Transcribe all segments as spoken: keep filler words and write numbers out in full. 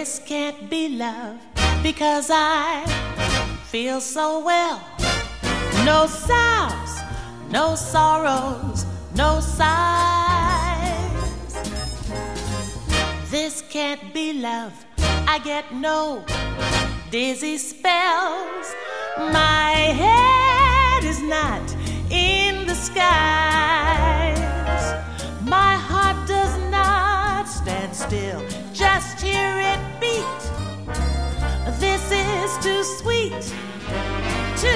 This can't be love because I feel so well. No sounds, no sorrows, no sighs. This can't be love. I get no dizzy spells. My head is not in the skies. My heart does not stand still. Just hear it beat. This is too sweet to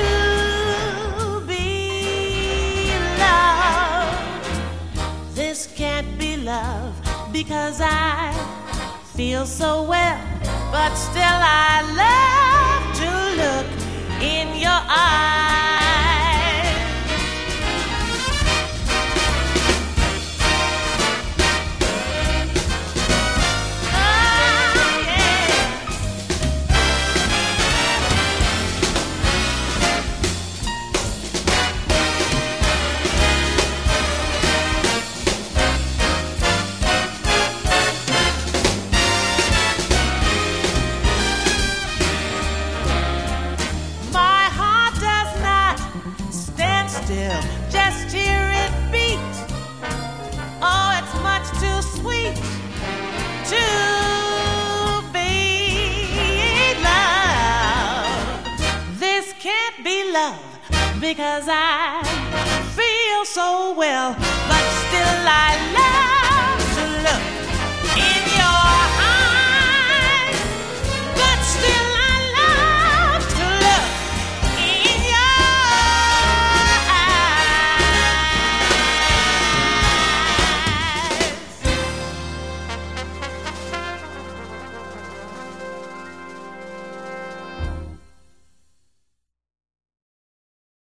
be loved. This can't be love because I feel so well, but still I love to look in your eyes. Just hear it beat. Oh, it's much too sweet to be loved. This can't be love because I feel so well, but still I